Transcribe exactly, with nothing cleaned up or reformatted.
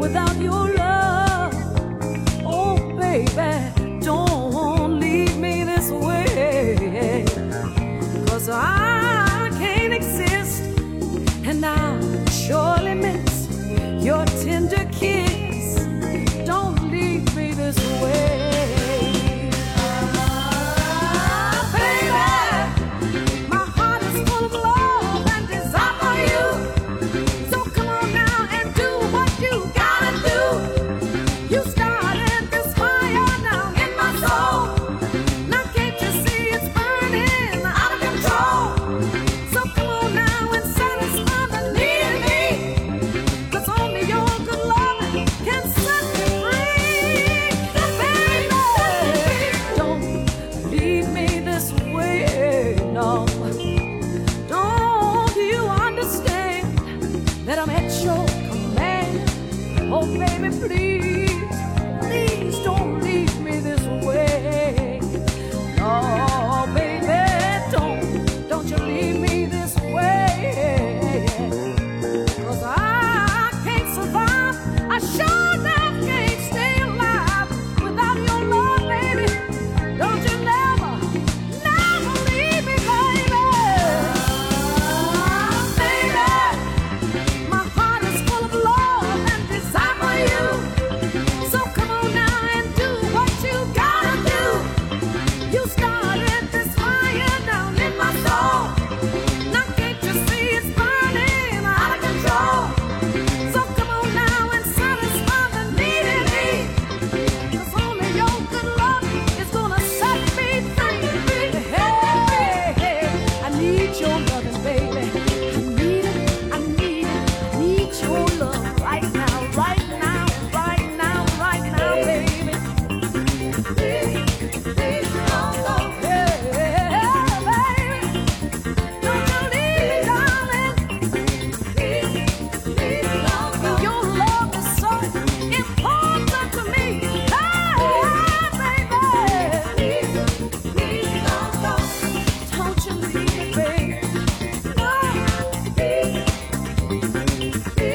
without your love. Oh, baby, don't leave me this way, 'cause I can't exist, and I surely miss your tender kiss. Don't leave me this way. Oh, baby, please, please don't leave me this way. No, baby, don't, don't you leave me this way. 'Cause I can't survive, I sure enough can't stay alive without your love, baby. Don't you never, never leave me, baby. Baby, my heart is full of love. So come on now and do what you gotta do. You started this fire down in my soul. Now can't you see it's burning out of control? So come on now and satisfy the need in me, 'cause only your good love is gonna set me free. Hey, hey, I need your loving, baby. I need it, I need it, I need your love right now, right now. Don't you leave me, baby. No.